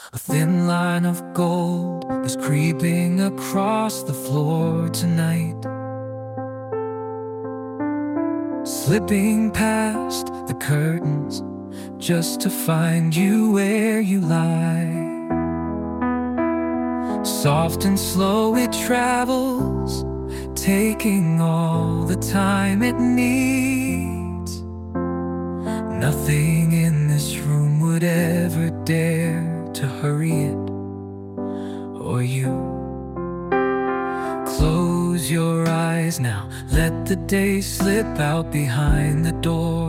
A thin line of gold is creeping across the floor tonight, slipping past the curtains just to find you where you lie. Soft and slow it travels, taking all the time it needs. Nothing in this room would ever dare to hurry it, or you. Close your eyes now, let the day slip out behind the door.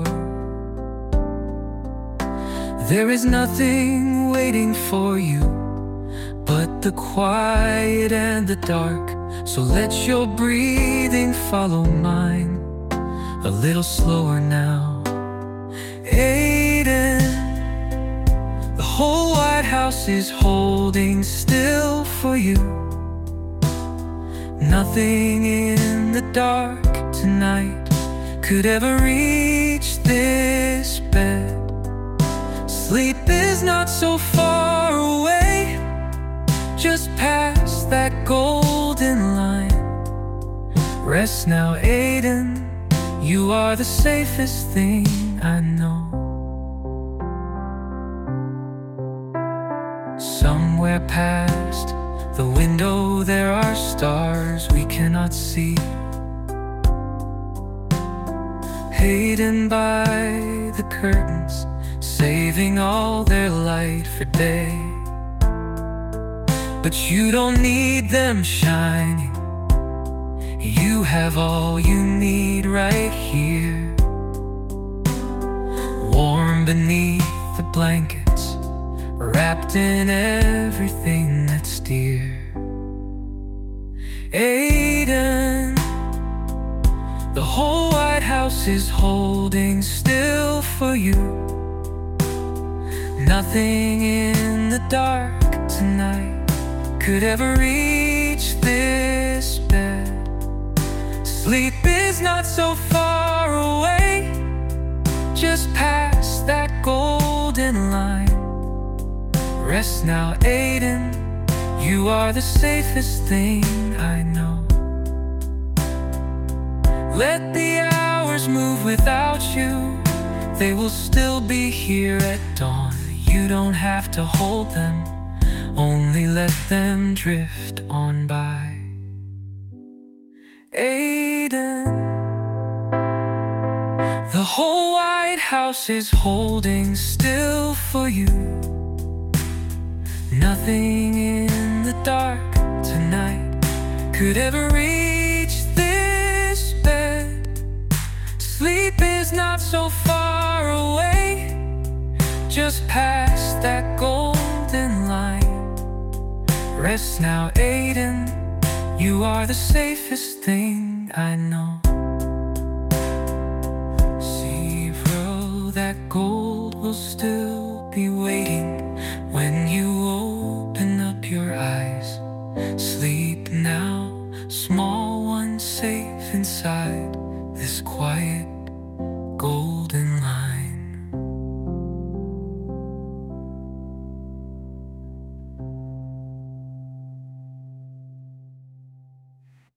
There is nothing waiting for you but the quiet and the dark. So let your breathing follow mine, a little slower now. Aiden, the whole White House is holding still for you. Nothing in the dark tonight could ever reach this bed. Sleep is not so far away, just past that golden line. Rest now, Aiden, you are the safest thing I know. Somewhere past the window there are stars we cannot see, hidden by the curtains, saving all their light for day. But you don't need them shining, you have all you need right here. Warm beneath the blankets, wrapped in everything that's dear. Aiden, the whole White House is holding still for you. Nothing in the dark tonight could ever reach this bed. Sleep is not so far away, just past that golden line. Rest now, Aiden, you are the safest thing I know. Let the hours move without you, they will still be here at dawn. You don't have to hold them, only let them drift on by. Aiden, the whole White House is holding still for you. Nothing in the dark tonight could ever reach this bed. Sleep is not so far away, just past that golden line. Rest now, Aiden, you are the safest thing I know. Several that gold will still be waiting when you open up your eyes. Sleep now, small one, safe inside this quiet golden